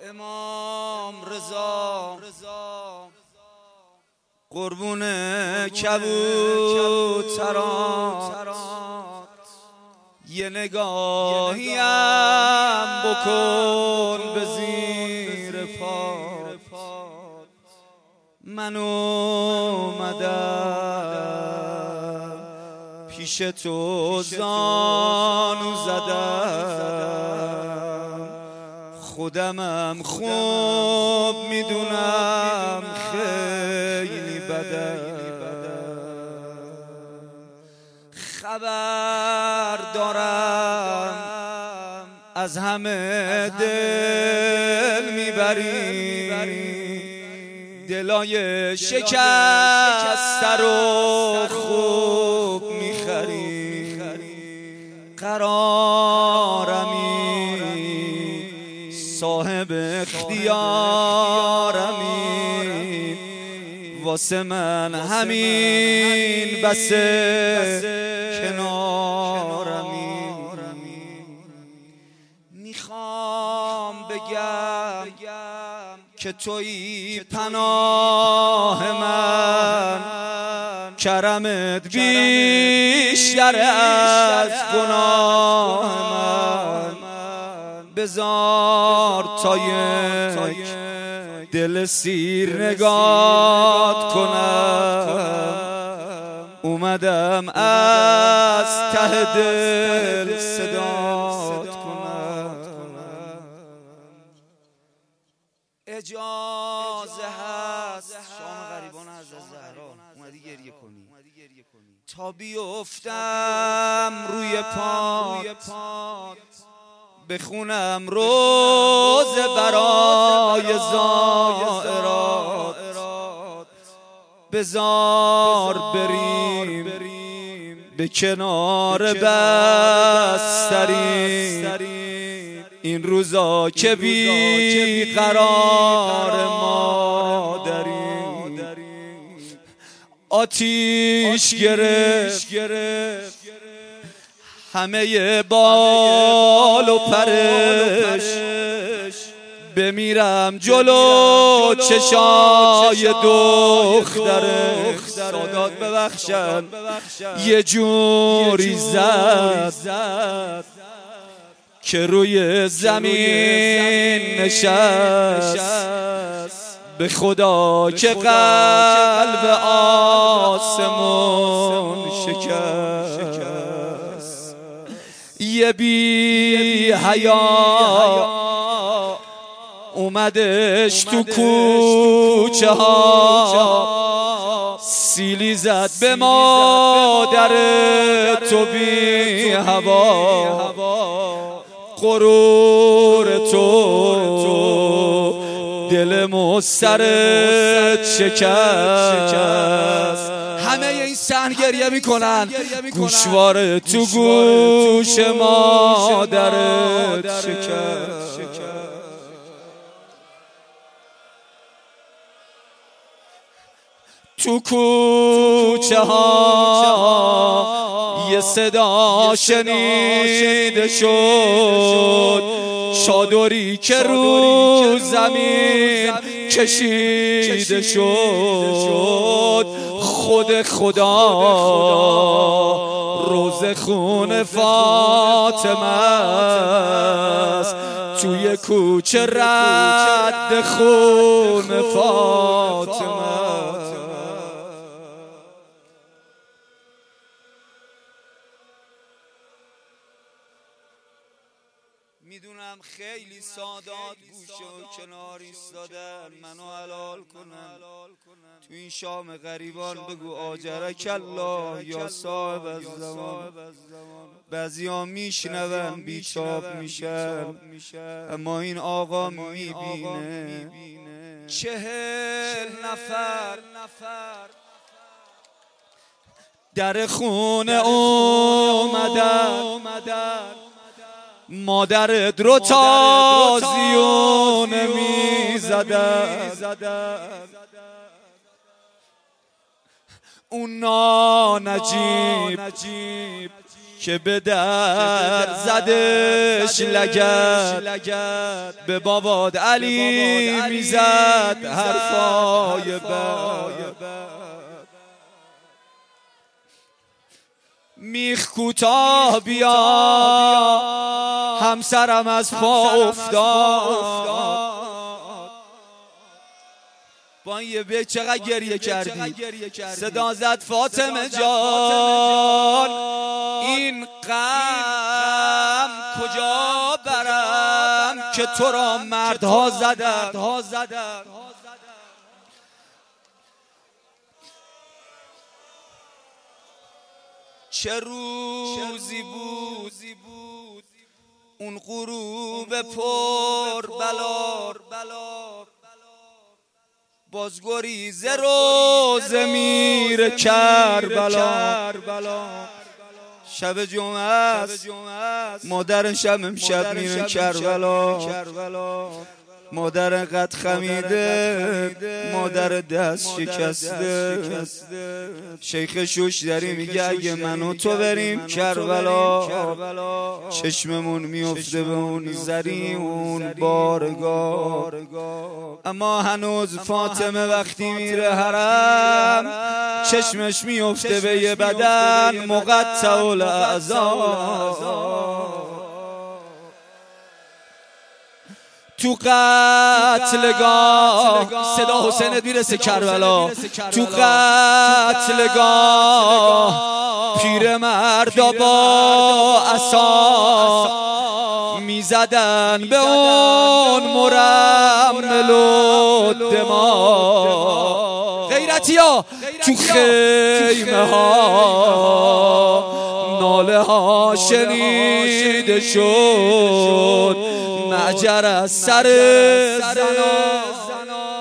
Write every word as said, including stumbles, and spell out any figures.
امام رضا قربون کبوترات یه نگاهیم بکن به زیر پات. من اومدم پیش تو زانو زدم، خودمم خوب میدونم خیلی بدم. خبر دارم از همه دل میبری، دلای شکسته رو خوب میخری. قرارمی صاحب اختیارمی، واسه من همین بسه کنارمی. میخوام بگم که تویی پناه من، کرمت بیشتر از گناه من. بذار تا یک دل سیر نگات کنم، اومدم از ته دل صدات کنم. اجازه هست شام غریبان از زهرا اومدی گریه کنی تا بیفتم روی پات، بخونم روز برای زائرات. بذار بریم به کنار بستری، این روزا که بی قرار ما داریم. آتیش گرفت همه بال و پرش، بمیرم جلو چشای دخترش. سادات ببخشن یه جوری زد که روی زمین نشست. به خدا که قلب آسمون شکست. یه بی حیا اومدش تو کوچه ها، سیلی زد به مادر تو بی هوا. غرور تو دل مسترد شکست. همه این صحن گریه میکنن، گوشوار تو گوش مادرت شکست. تو کوچه ها یه صدا شنیده شد، چادری که رو زمین کشیده شد. خود خدا روز خون فاطمه است، توی کوچه رد خون فاطمه. میدونم خیلی سادات گوشه و کنار ایستادن منو حلال کنن. تو این شام غریبان بگو آجرک الله یا صاحب الزمان. بعضیا میشنون بیچاب میشن، اما این آقا میبینه. چهل نفر در خونه اومدن، مادرت رو تازیونه میزدن. اون نانجیب که به در زدش لگد به باباد علی میزد حرفای بد. میخ کوتاه بیا همسرم از پا افتاد. با این یه بیت چقدر گریه کردی. صدا زد فاطمه جان این غم کجا برم که تو را مردها زدن. چه روزی بود اون غروب پر بلا، باز گریز روز میر کربلا. شب جمعه است مادر شب امشب میره کربلا. مادر قد خمیده، مادر دست شکسته. شیخ شوش داری میگه اگه من و تو بریم کربلا چشممون میفته به اون زری اون بارگاه. اما هنوز فاطمه وقتی میره حرم چشمش میفته به یه بدن مقطع الاعضا. تو قتلگاه صدا حسین میرسه کربلا. تو قتلگاه پیر مردا با عصا میزدن به اون مرمل و دماغ. غیرتیا تو خیمه ها ناله ها شنیده شد معجر از سر زنا.